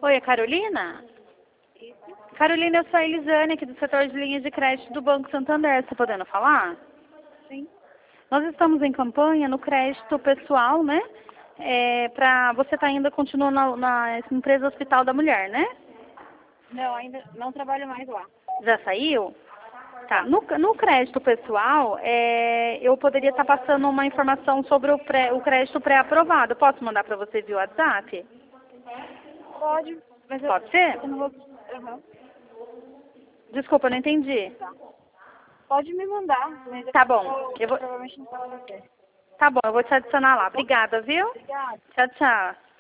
Oi, é Carolina? Carolina, eu sou a Elisane, aqui do setor de linhas de crédito do Banco Santander. Você tá podendo falar? Sim. Nós estamos em campanha no crédito pessoal, né? Você ainda continua na empresa Hospital da Mulher, né? Não, ainda não trabalho mais lá. Já saiu? Tá. No crédito pessoal, eu poderia estar passando uma informação sobre o crédito pré-aprovado. Posso mandar para você via WhatsApp? Pode, mas Pode ser? eu não vou. Aham. Desculpa, eu não entendi. Pode me mandar, mas Tá bom. provavelmente não posso fazer. Tá bom, eu vou te adicionar lá. Obrigada, viu? Obrigada. Tchau, tchau.